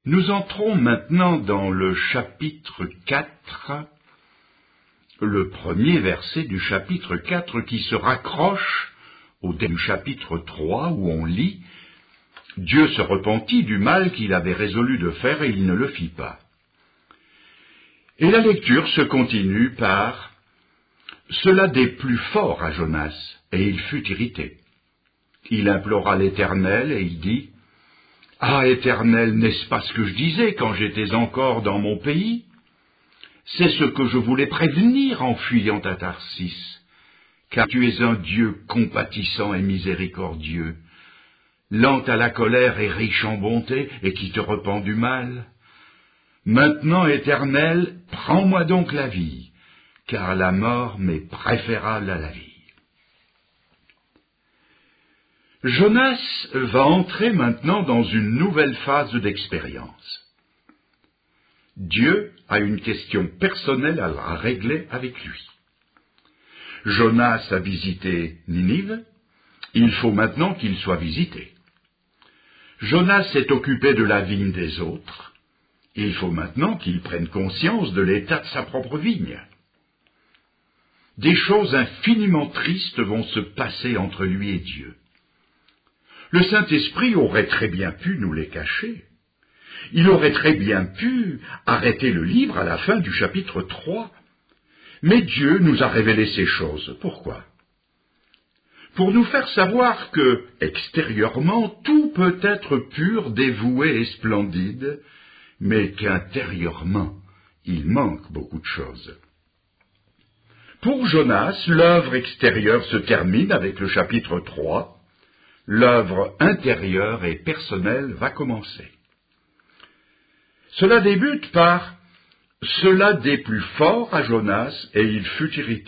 Nous entrons maintenant dans le chapitre 4, le premier verset du chapitre 4 qui se raccroche au début du chapitre 3 où on lit « Dieu se repentit du mal qu'il avait résolu de faire et il ne le fit pas ». Et la lecture se continue par « Cela déplut fort à Jonas, et il fut irrité. Il implora l'Éternel et il dit « Ah, Éternel, n'est-ce pas ce que je disais quand j'étais encore dans mon pays? C'est ce que je voulais prévenir en fuyant à Tarsis, car tu es un Dieu compatissant et miséricordieux, lent à la colère et riche en bonté, et qui te repent du mal. Maintenant, Éternel, prends-moi donc la vie, car la mort m'est préférable à la vie. » Jonas va entrer maintenant dans une nouvelle phase d'expérience. Dieu a une question personnelle à régler avec lui. Jonas a visité Ninive, il faut maintenant qu'il soit visité. Jonas s'est occupé de la vigne des autres, il faut maintenant qu'il prenne conscience de l'état de sa propre vigne. Des choses infiniment tristes vont se passer entre lui et Dieu. Le Saint-Esprit aurait très bien pu nous les cacher. Il aurait très bien pu arrêter le livre à la fin du chapitre 3. Mais Dieu nous a révélé ces choses. Pourquoi? Pour nous faire savoir que, extérieurement, tout peut être pur, dévoué et splendide, mais qu'intérieurement, il manque beaucoup de choses. Pour Jonas, l'œuvre extérieure se termine avec le chapitre 3. L'œuvre intérieure et personnelle va commencer. Cela débute par « Cela déplut fort à Jonas et il fut irrité ».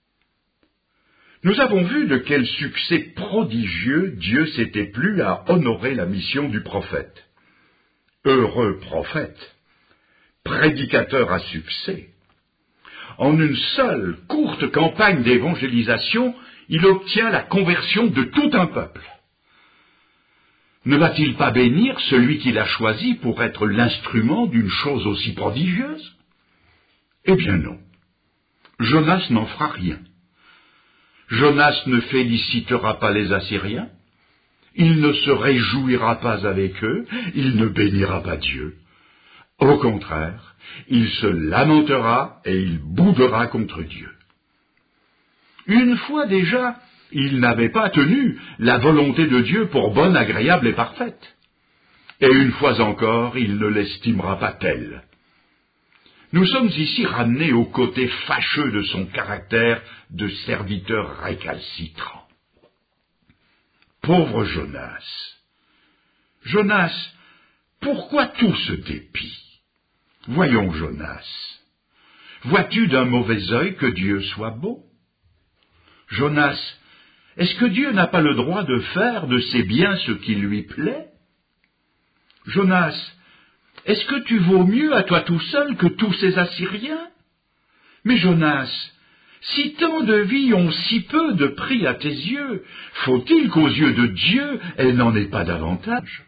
Nous avons vu de quel succès prodigieux Dieu s'était plu à honorer la mission du prophète. Heureux prophète, prédicateur à succès. En une seule courte campagne d'évangélisation, il obtient la conversion de tout un peuple. Ne va-t-il pas bénir celui qu'il a choisi pour être l'instrument d'une chose aussi prodigieuse? Eh bien non. Jonas n'en fera rien. Jonas ne félicitera pas les Assyriens, il ne se réjouira pas avec eux, il ne bénira pas Dieu. Au contraire, il se lamentera et il boudera contre Dieu. Une fois déjà, il n'avait pas tenu la volonté de Dieu pour bonne, agréable et parfaite. Et une fois encore, il ne l'estimera pas telle. Nous sommes ici ramenés au côté fâcheux de son caractère de serviteur récalcitrant. Pauvre Jonas. Jonas, pourquoi tout ce dépit? Voyons, Jonas, vois-tu d'un mauvais œil que Dieu soit beau? Jonas, est-ce que Dieu n'a pas le droit de faire de ses biens ce qui lui plaît? Jonas, est-ce que tu vaux mieux à toi tout seul que tous ces Assyriens? Mais Jonas, si tant de vies ont si peu de prix à tes yeux, faut-il qu'aux yeux de Dieu, elles n'en aient pas davantage?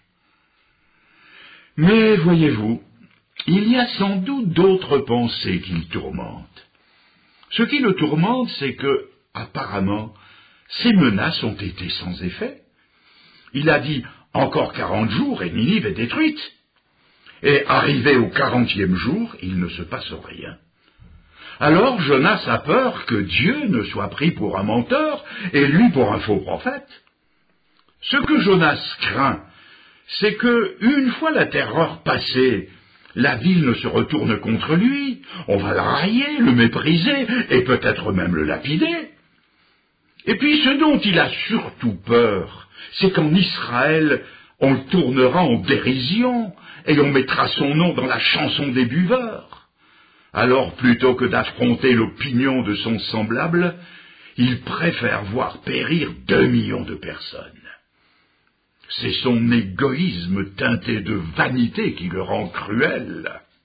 Mais voyez-vous, il y a sans doute d'autres pensées qui le tourmentent. Ce qui le tourmente, c'est que, apparemment, ces menaces ont été sans effet. Il a dit « Encore 40 jours et Ninive est détruite ». Et arrivé au 40e jour, il ne se passe rien. Alors Jonas a peur que Dieu ne soit pris pour un menteur et lui pour un faux prophète. Ce que Jonas craint, c'est que, une fois la terreur passée, la ville ne se retourne contre lui, on va le railler, le mépriser et peut-être même le lapider. Et puis ce dont il a surtout peur, c'est qu'en Israël, on le tournera en dérision et on mettra son nom dans la chanson des buveurs. Alors, plutôt que d'affronter l'opinion de son semblable, il préfère voir périr 2 millions de personnes. C'est son égoïsme teinté de vanité qui le rend cruel.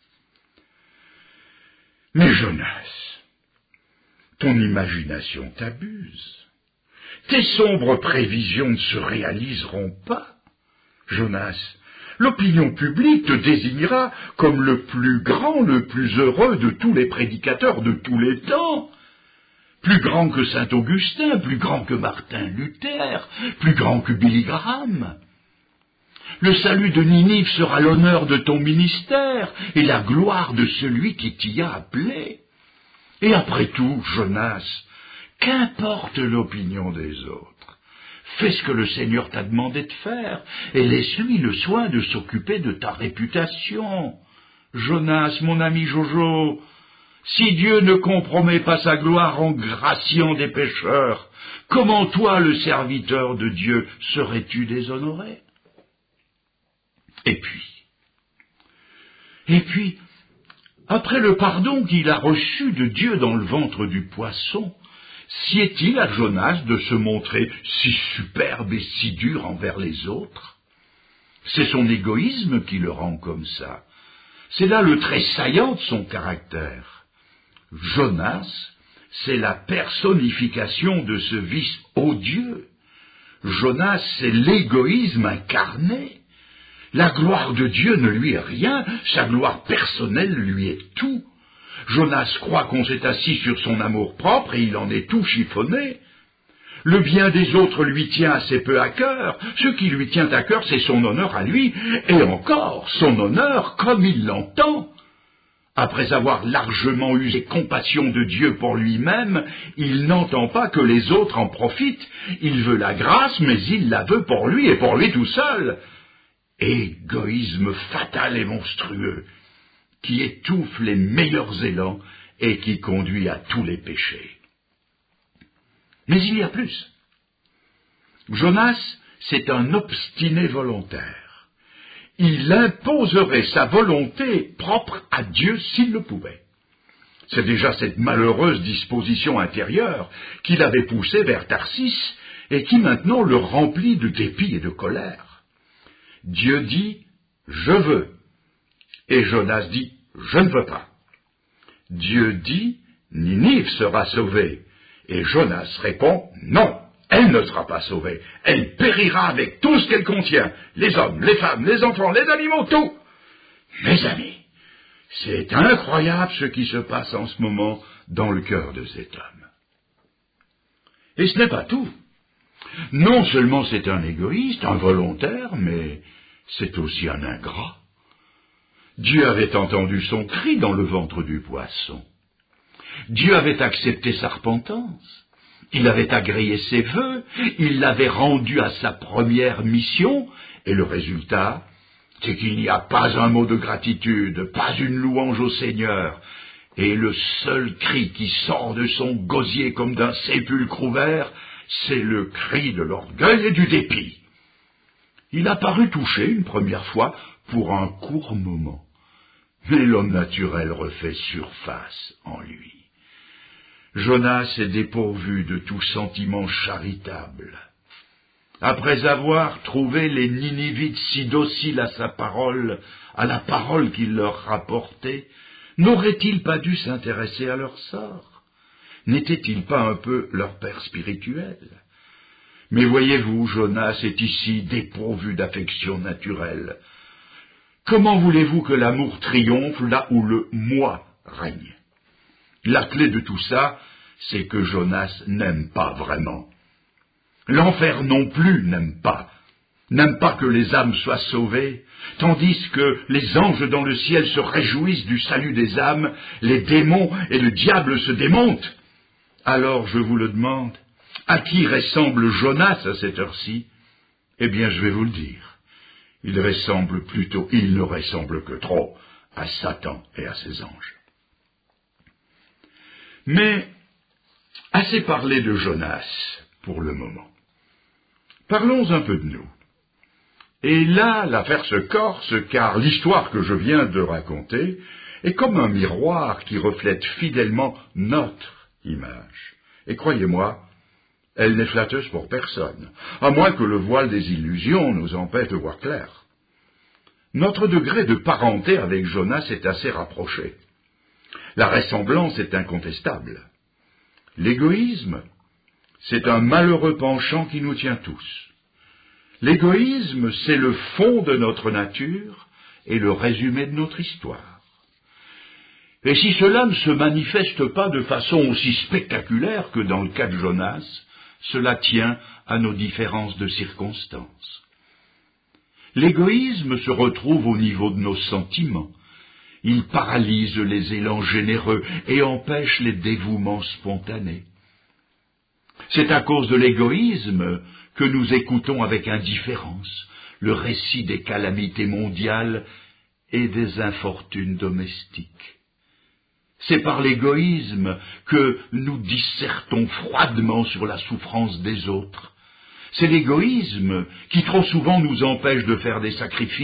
Mais Jonas, ton imagination t'abuse. Tes sombres prévisions ne se réaliseront pas. Jonas, L'opinion publique te désignera comme le plus grand, le plus heureux de tous les prédicateurs de tous les temps. Plus grand que saint Augustin, plus grand que Martin Luther, plus grand que Billy Graham. Le salut de Ninive sera l'honneur de ton ministère et la gloire de celui qui t'y a appelé. Et après tout, Jonas, qu'importe l'opinion des autres. Fais ce que le Seigneur t'a demandé de faire et laisse-lui le soin de s'occuper de ta réputation. Jonas, mon ami Jojo, si Dieu ne compromet pas sa gloire en graciant des pécheurs, comment toi, le serviteur de Dieu, serais-tu déshonoré? Et puis, après le pardon qu'il a reçu de Dieu dans le ventre du poisson, sied-il à Jonas de se montrer si superbe et si dur envers les autres? C'est son égoïsme qui le rend comme ça. C'est là le trait saillant de son caractère. Jonas, c'est la personnification de ce vice odieux. Jonas, c'est l'égoïsme incarné. La gloire de Dieu ne lui est rien, sa gloire personnelle lui est tout. Jonas croit qu'on s'est assis sur son amour-propre et il en est tout chiffonné. Le bien des autres lui tient assez peu à cœur. Ce qui lui tient à cœur, c'est son honneur à lui, et encore son honneur comme il l'entend. Après avoir largement usé compassion de Dieu pour lui-même, il n'entend pas que les autres en profitent. Il veut la grâce, mais il la veut pour lui et pour lui tout seul. Égoïsme fatal et monstrueux, qui étouffe les meilleurs élans et qui conduit à tous les péchés. Mais il y a plus. Jonas, c'est un obstiné volontaire. Il imposerait sa volonté propre à Dieu s'il le pouvait. C'est déjà cette malheureuse disposition intérieure qui l'avait poussé vers Tarsis et qui maintenant le remplit de dépit et de colère. Dieu dit « je veux » et Jonas dit « je ne veux pas ». Dieu dit « Ninive sera sauvée » et Jonas répond « non, elle ne sera pas sauvée, elle périra avec tout ce qu'elle contient, les hommes, les femmes, les enfants, les animaux, tout ». Mes amis, c'est incroyable ce qui se passe en ce moment dans le cœur de cet homme. Et ce n'est pas tout. Non seulement c'est un égoïste, un volontaire, mais c'est aussi un ingrat. Dieu avait entendu son cri dans le ventre du poisson. Dieu avait accepté sa repentance. Il avait agréé ses vœux. Il l'avait rendu à sa première mission. Et le résultat, c'est qu'il n'y a pas un mot de gratitude, pas une louange au Seigneur. Et le seul cri qui sort de son gosier comme d'un sépulcre ouvert, c'est le cri de l'orgueil et du dépit. Il a paru touché une première fois pour un court moment, mais l'homme naturel refait surface en lui. Jonas est dépourvu de tout sentiment charitable. Après avoir trouvé les Ninivites si dociles à sa parole, à la parole qu'il leur rapportait, n'aurait-il pas dû s'intéresser à leur sort? N'était-il pas un peu leur père spirituel? Mais voyez-vous, Jonas est ici dépourvu d'affection naturelle. Comment voulez-vous que l'amour triomphe là où le moi règne? La clé de tout ça, c'est que Jonas n'aime pas vraiment. L'enfer non plus n'aime pas que les âmes soient sauvées, tandis que les anges dans le ciel se réjouissent du salut des âmes, les démons et le diable se démontent. Alors je vous le demande, à qui ressemble Jonas à cette heure-ci? Eh bien, je vais vous le dire. Il ne ressemble que trop à Satan et à ses anges. Mais, assez parlé de Jonas pour le moment. Parlons un peu de nous. Et là, l'affaire se corse, car l'histoire que je viens de raconter est comme un miroir qui reflète fidèlement notre image. Et croyez-moi, elle n'est flatteuse pour personne, à moins que le voile des illusions nous empêche de voir clair. Notre degré de parenté avec Jonas est assez rapproché. La ressemblance est incontestable. L'égoïsme, c'est un malheureux penchant qui nous tient tous. L'égoïsme, c'est le fond de notre nature et le résumé de notre histoire. Et si cela ne se manifeste pas de façon aussi spectaculaire que dans le cas de Jonas, cela tient à nos différences de circonstances. L'égoïsme se retrouve au niveau de nos sentiments. Il paralyse les élans généreux et empêche les dévouements spontanés. C'est à cause de l'égoïsme que nous écoutons avec indifférence le récit des calamités mondiales et des infortunes domestiques. C'est par l'égoïsme que nous dissertons froidement sur la souffrance des autres. C'est l'égoïsme qui trop souvent nous empêche de faire des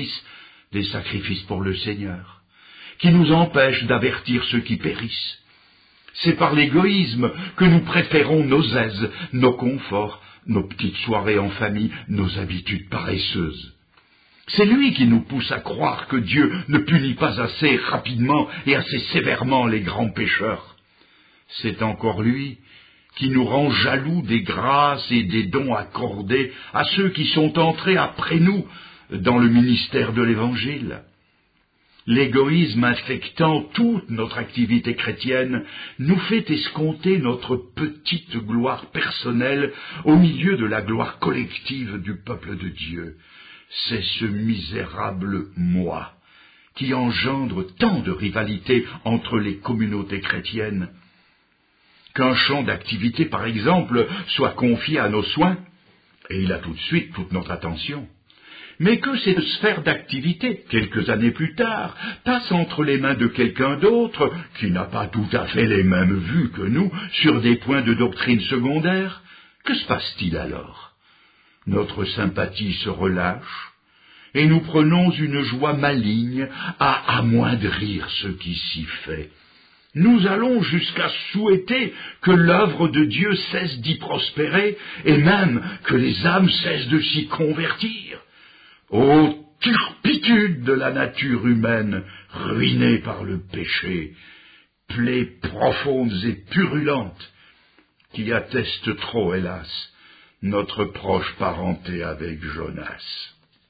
sacrifices pour le Seigneur, qui nous empêche d'avertir ceux qui périssent. C'est par l'égoïsme que nous préférons nos aises, nos conforts, nos petites soirées en famille, nos habitudes paresseuses. C'est lui qui nous pousse à croire que Dieu ne punit pas assez rapidement et assez sévèrement les grands pécheurs. C'est encore lui qui nous rend jaloux des grâces et des dons accordés à ceux qui sont entrés après nous dans le ministère de l'Évangile. L'égoïsme infectant toute notre activité chrétienne nous fait escompter notre petite gloire personnelle au milieu de la gloire collective du peuple de Dieu. C'est ce misérable moi qui engendre tant de rivalité entre les communautés chrétiennes. Qu'un champ d'activité, par exemple, soit confié à nos soins, et il a tout de suite toute notre attention. Mais que cette sphère d'activité, quelques années plus tard, passe entre les mains de quelqu'un d'autre, qui n'a pas tout à fait les mêmes vues que nous sur des points de doctrine secondaires, que se passe-t-il alors ? Notre sympathie se relâche, et nous prenons une joie maligne à amoindrir ce qui s'y fait. Nous allons jusqu'à souhaiter que l'œuvre de Dieu cesse d'y prospérer, et même que les âmes cessent de s'y convertir. Ô turpitude de la nature humaine, ruinée par le péché, plaies profondes et purulentes, qui attestent trop, hélas, notre proche parenté avec Jonas.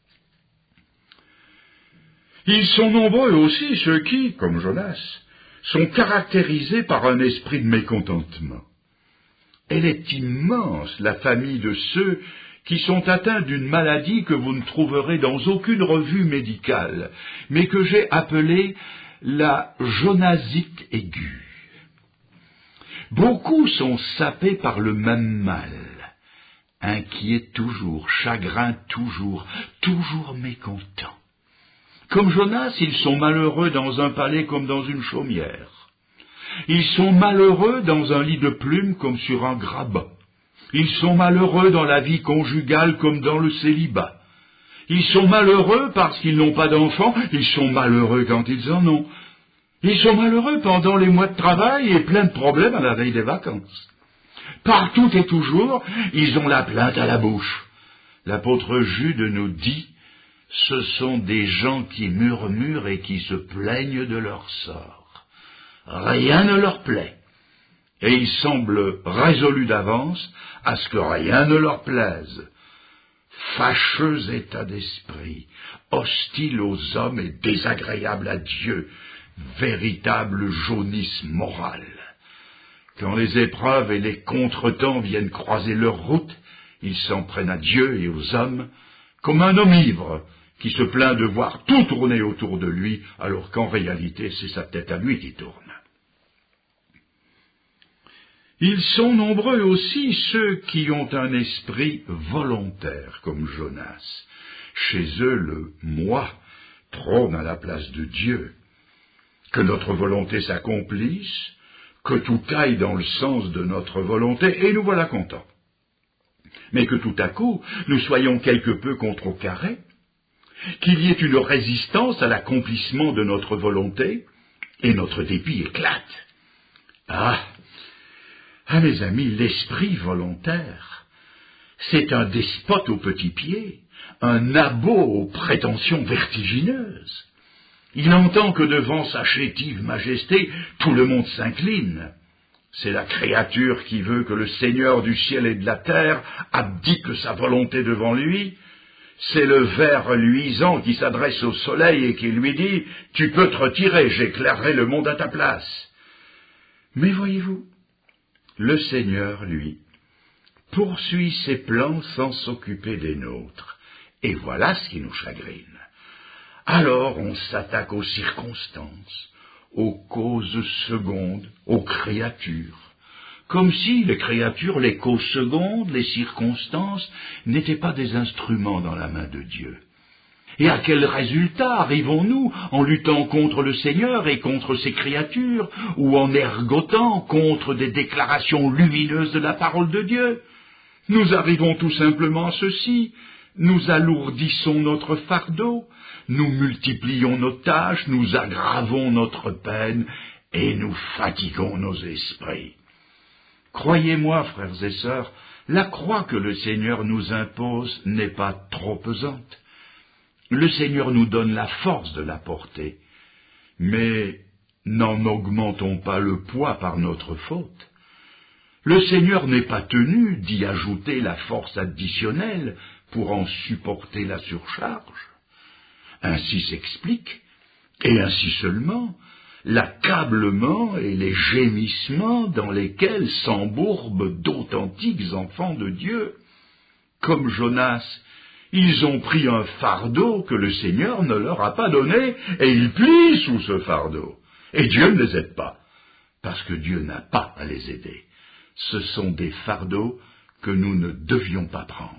Ils sont nombreux aussi ceux qui, comme Jonas, sont caractérisés par un esprit de mécontentement. Elle est immense, la famille de ceux qui sont atteints d'une maladie que vous ne trouverez dans aucune revue médicale, mais que j'ai appelée la jonasite aiguë. Beaucoup sont sapés par le même mal, inquiets toujours, chagrins toujours, toujours mécontents. Comme Jonas, ils sont malheureux dans un palais comme dans une chaumière. Ils sont malheureux dans un lit de plumes comme sur un grabat. Ils sont malheureux dans la vie conjugale comme dans le célibat. Ils sont malheureux parce qu'ils n'ont pas d'enfants, ils sont malheureux quand ils en ont. Ils sont malheureux pendant les mois de travail et plein de problèmes à la veille des vacances. Partout et toujours, ils ont la plainte à la bouche. L'apôtre Jude nous dit, ce sont des gens qui murmurent et qui se plaignent de leur sort. Rien ne leur plaît. Et ils semblent résolus d'avance à ce que rien ne leur plaise. Fâcheux état d'esprit, hostile aux hommes et désagréable à Dieu, véritable jaunisse morale. Quand les épreuves et les contretemps viennent croiser leur route, ils s'en prennent à Dieu et aux hommes comme un homme ivre qui se plaint de voir tout tourner autour de lui, alors qu'en réalité c'est sa tête à lui qui tourne. Ils sont nombreux aussi ceux qui ont un esprit volontaire, comme Jonas. Chez eux, le « moi » trône à la place de Dieu. Que notre volonté s'accomplisse, que tout aille dans le sens de notre volonté, et nous voilà contents. Mais que tout à coup, nous soyons quelque peu contrecarrés, qu'il y ait une résistance à l'accomplissement de notre volonté, et notre dépit éclate. Ah, mes amis, l'esprit volontaire, c'est un despote aux petits pieds, un abo aux prétentions vertigineuses. Il entend que devant sa chétive majesté, tout le monde s'incline. C'est la créature qui veut que le Seigneur du ciel et de la terre abdique sa volonté devant lui, C'est le ver luisant qui s'adresse au soleil et qui lui dit « Tu peux te retirer, j'éclairerai le monde à ta place. » Mais voyez-vous, le Seigneur, lui, poursuit ses plans sans s'occuper des nôtres. Et voilà ce qui nous chagrine. Alors on s'attaque aux circonstances, aux causes secondes, aux créatures. Comme si les créatures, les causes secondes, les circonstances, n'étaient pas des instruments dans la main de Dieu. Et à quel résultat arrivons-nous en luttant contre le Seigneur et contre ses créatures, ou en ergotant contre des déclarations lumineuses de la parole de Dieu? Nous arrivons tout simplement à ceci: nous alourdissons notre fardeau, nous multiplions nos tâches, nous aggravons notre peine, et nous fatiguons nos esprits. Croyez-moi, frères et sœurs, la croix que le Seigneur nous impose n'est pas trop pesante. Le Seigneur nous donne la force de la porter, mais n'en augmentons pas le poids par notre faute. Le Seigneur n'est pas tenu d'y ajouter la force additionnelle pour en supporter la surcharge. Ainsi s'explique, et ainsi seulement, l'accablement et les gémissements dans lesquels s'embourbent d'authentiques enfants de Dieu. Comme Jonas, ils ont pris un fardeau que le Seigneur ne leur a pas donné, et ils plient sous ce fardeau. Et Dieu ne les aide pas, parce que Dieu n'a pas à les aider. Ce sont des fardeaux que nous ne devions pas prendre.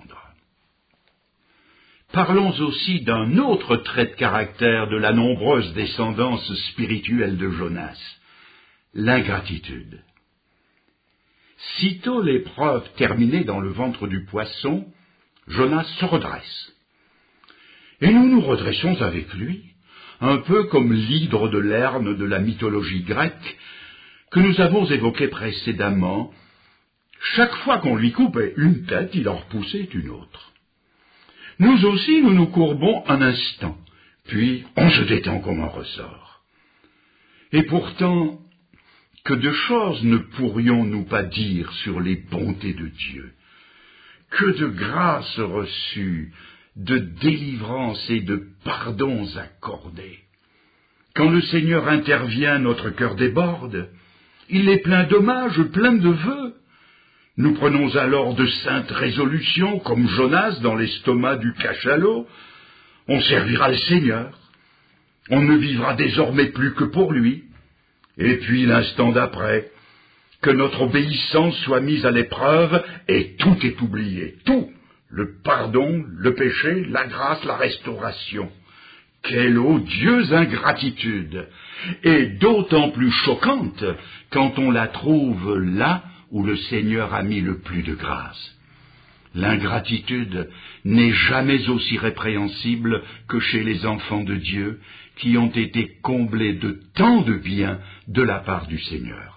Parlons aussi d'un autre trait de caractère de la nombreuse descendance spirituelle de Jonas, l'ingratitude. Sitôt l'épreuve terminée dans le ventre du poisson, Jonas se redresse. Et nous nous redressons avec lui, un peu comme l'hydre de Lerne de la mythologie grecque, que nous avons évoqué précédemment. Chaque fois qu'on lui coupait une tête, il en repoussait une autre. Nous aussi, nous nous courbons un instant, puis on se détend comme un ressort. Et pourtant, que de choses ne pourrions-nous pas dire sur les bontés de Dieu? Que de grâces reçues, de délivrances et de pardons accordés. Quand le Seigneur intervient, notre cœur déborde. Il est plein d'hommages, plein de vœux. Nous prenons alors de saintes résolutions, comme Jonas dans l'estomac du cachalot. On servira le Seigneur. On ne vivra désormais plus que pour lui. Et puis, l'instant d'après, que notre obéissance soit mise à l'épreuve, et tout est oublié. Tout. Le pardon, le péché, la grâce, la restauration. Quelle odieuse ingratitude! Et d'autant plus choquante quand on la trouve là où le Seigneur a mis le plus de grâce. L'ingratitude n'est jamais aussi répréhensible que chez les enfants de Dieu qui ont été comblés de tant de biens de la part du Seigneur.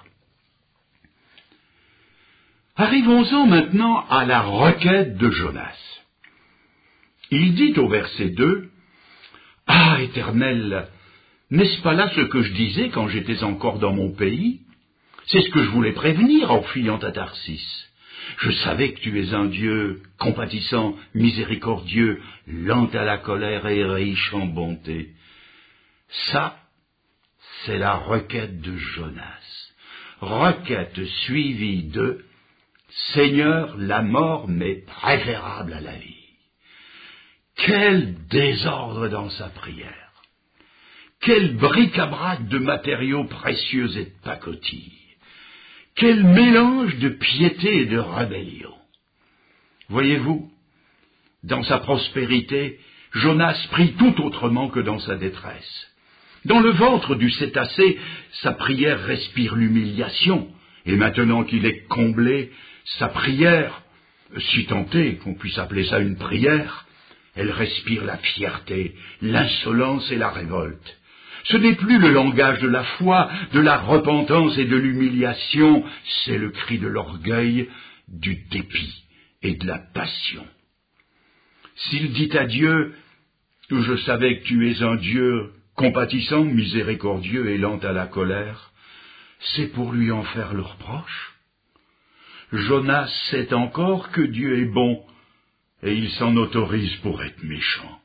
Arrivons-en maintenant à la requête de Jonas. Il dit au verset 2, « Ah, Éternel, n'est-ce pas là ce que je disais quand j'étais encore dans mon pays? C'est ce que je voulais prévenir en fuyant à Tarsis. Je savais que tu es un Dieu compatissant, miséricordieux, lent à la colère et riche en bonté. » Ça, c'est la requête de Jonas. Requête suivie de « Seigneur, la mort m'est préférable à la vie. » Quel désordre dans sa prière! Quel bric-à-brac de matériaux précieux et de pacotille! Quel mélange de piété et de rébellion! Voyez-vous, dans sa prospérité, Jonas prie tout autrement que dans sa détresse. Dans le ventre du cétacé, sa prière respire l'humiliation, et maintenant qu'il est comblé, sa prière, si tant est qu'on puisse appeler ça une prière, elle respire la fierté, l'insolence et la révolte. Ce n'est plus le langage de la foi, de la repentance et de l'humiliation, c'est le cri de l'orgueil, du dépit et de la passion. S'il dit à Dieu « Je savais que tu es un Dieu compatissant, miséricordieux et lent à la colère », c'est pour lui en faire le reproche. Jonas sait encore que Dieu est bon, et il s'en autorise pour être méchant.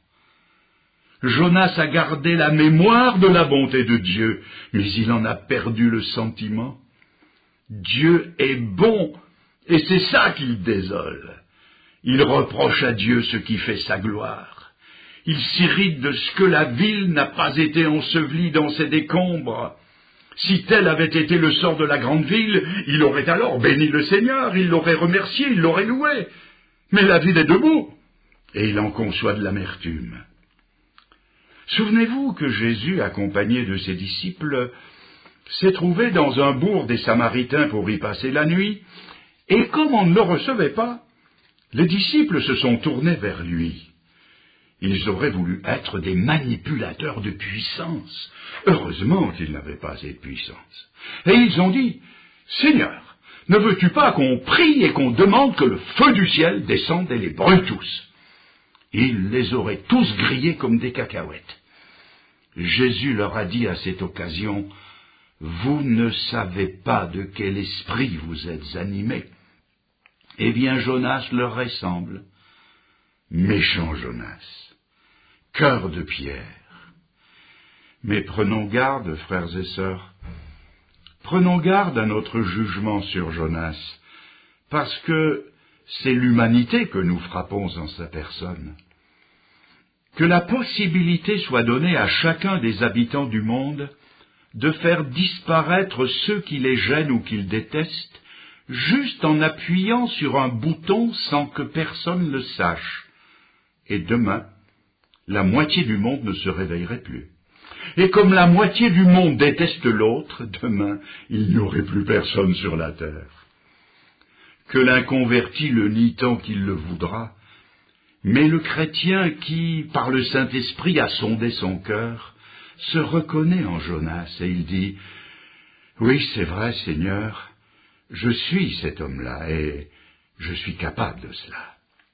Jonas a gardé la mémoire de la bonté de Dieu, mais il en a perdu le sentiment. Dieu est bon, et c'est ça qui le désole. Il reproche à Dieu ce qui fait sa gloire. Il s'irrite de ce que la ville n'a pas été ensevelie dans ses décombres. Si tel avait été le sort de la grande ville, il aurait alors béni le Seigneur, il l'aurait remercié, il l'aurait loué. Mais la ville est debout, et il en conçoit de l'amertume. Souvenez-vous que Jésus, accompagné de ses disciples, s'est trouvé dans un bourg des Samaritains pour y passer la nuit, et comme on ne le recevait pas, les disciples se sont tournés vers lui. Ils auraient voulu être des manipulateurs de puissance. Heureusement qu'ils n'avaient pas assez de puissance. Et ils ont dit, « Seigneur, ne veux-tu pas qu'on prie et qu'on demande que le feu du ciel descende et les brûle tous ?» Ils les auraient tous grillés comme des cacahuètes. Jésus leur a dit à cette occasion, « Vous ne savez pas de quel esprit vous êtes animés. » Eh bien, Jonas leur ressemble. Méchant Jonas, cœur de pierre. Mais prenons garde, frères et sœurs, prenons garde à notre jugement sur Jonas, parce que c'est l'humanité que nous frappons en sa personne. Que la possibilité soit donnée à chacun des habitants du monde de faire disparaître ceux qui les gênent ou qu'ils détestent, juste en appuyant sur un bouton sans que personne le sache. Et demain, la moitié du monde ne se réveillerait plus. Et comme la moitié du monde déteste l'autre, demain, il n'y aurait plus personne sur la terre. Que l'inconverti le nie tant qu'il le voudra, mais le chrétien qui, par le Saint-Esprit, a sondé son cœur, se reconnaît en Jonas et il dit « Oui, c'est vrai, Seigneur, je suis cet homme-là et je suis capable de cela. »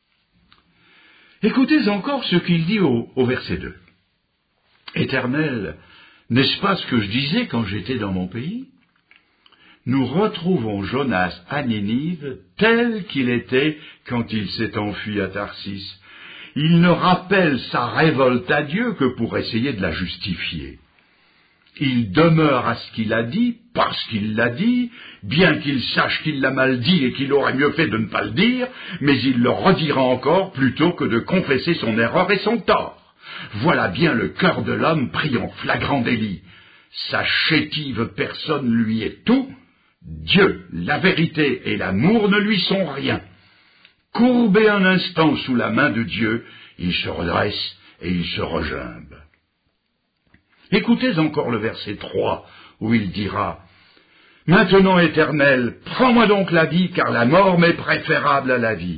Écoutez encore ce qu'il dit au verset 2. « Éternel, n'est-ce pas ce que je disais quand j'étais dans mon pays ? Nous retrouvons Jonas à Ninive tel qu'il était quand il s'est enfui à Tarsis. Il ne rappelle sa révolte à Dieu que pour essayer de la justifier. Il demeure à ce qu'il a dit, parce qu'il l'a dit, bien qu'il sache qu'il l'a mal dit et qu'il aurait mieux fait de ne pas le dire, mais il le redira encore plutôt que de confesser son erreur et son tort. Voilà bien le cœur de l'homme pris en flagrant délit. Sa chétive personne lui est tout, Dieu, la vérité et l'amour ne lui sont rien. Courbé un instant sous la main de Dieu, il se redresse et il se regimbe. Écoutez encore le verset 3, où il dira « Maintenant, Éternel, prends-moi donc la vie, car la mort m'est préférable à la vie. »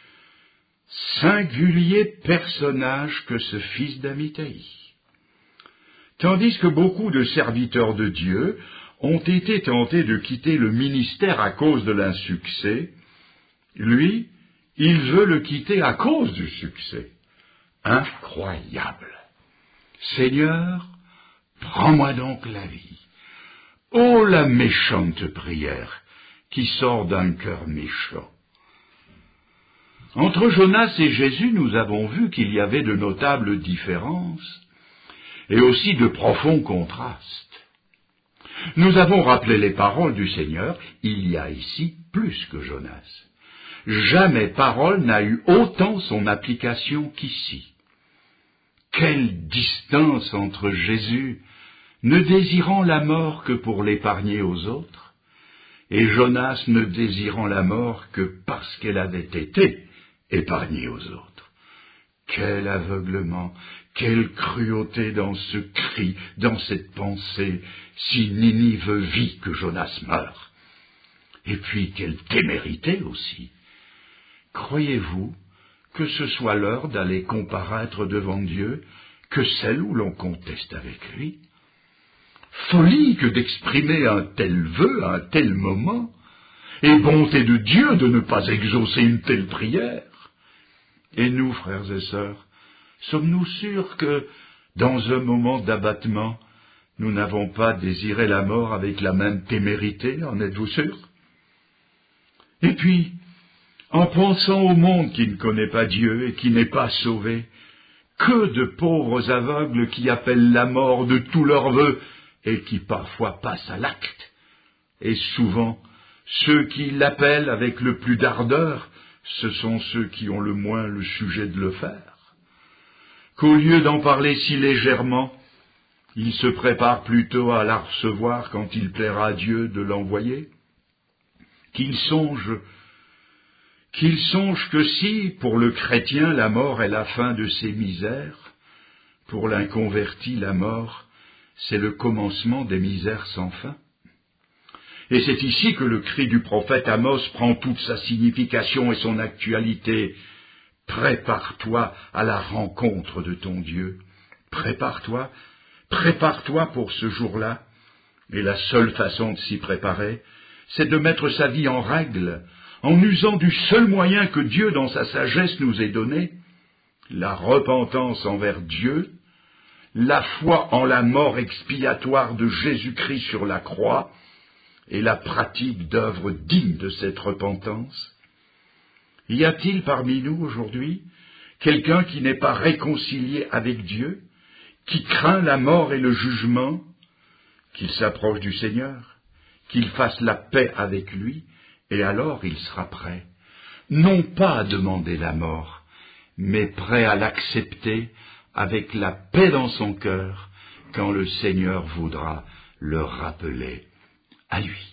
Singulier personnage que ce fils d'Amitai. Tandis que beaucoup de serviteurs de Dieu ont été tentés de quitter le ministère à cause de l'insuccès, lui, il veut le quitter à cause du succès. Incroyable. Seigneur, prends-moi donc la vie. Oh, la méchante prière qui sort d'un cœur méchant. Entre Jonas et Jésus, nous avons vu qu'il y avait de notables différences et aussi de profonds contrastes. Nous avons rappelé les paroles du Seigneur, il y a ici plus que Jonas. Jamais parole n'a eu autant son application qu'ici. Quelle distance entre Jésus, ne désirant la mort que pour l'épargner aux autres, et Jonas ne désirant la mort que parce qu'elle avait été épargnée aux autres. Quel aveuglement, quelle cruauté dans ce cri, dans cette pensée, si Ninive vit que Jonas meurt. Et puis quelle témérité aussi. Croyez-vous que ce soit l'heure d'aller comparaître devant Dieu que celle où l'on conteste avec lui? Folie que d'exprimer un tel vœu à un tel moment, et bonté de Dieu de ne pas exaucer une telle prière. Et nous, frères et sœurs, sommes-nous sûrs que, dans un moment d'abattement, nous n'avons pas désiré la mort avec la même témérité, en êtes-vous sûrs? Et puis, en pensant au monde qui ne connaît pas Dieu et qui n'est pas sauvé. Que de pauvres aveugles qui appellent la mort de tous leurs vœux et qui parfois passent à l'acte. Et souvent, ceux qui l'appellent avec le plus d'ardeur, ce sont ceux qui ont le moins le sujet de le faire. Qu'au lieu d'en parler si légèrement, ils se préparent plutôt à la recevoir quand il plaira à Dieu de l'envoyer. Qu'ils songent que si, pour le chrétien, la mort est la fin de ses misères, pour l'inconverti, la mort, c'est le commencement des misères sans fin. Et c'est ici que le cri du prophète Amos prend toute sa signification et son actualité. Prépare-toi à la rencontre de ton Dieu. Prépare-toi pour ce jour-là. Et la seule façon de s'y préparer, c'est de mettre sa vie en règle, en usant du seul moyen que Dieu, dans sa sagesse, nous ait donné, la repentance envers Dieu, la foi en la mort expiatoire de Jésus-Christ sur la croix, et la pratique d'œuvres dignes de cette repentance. Y a-t-il parmi nous aujourd'hui quelqu'un qui n'est pas réconcilié avec Dieu, qui craint la mort et le jugement? Qu'il s'approche du Seigneur, qu'il fasse la paix avec lui, et alors il sera prêt, non pas à demander la mort, mais prêt à l'accepter avec la paix dans son cœur, quand le Seigneur voudra le rappeler à lui.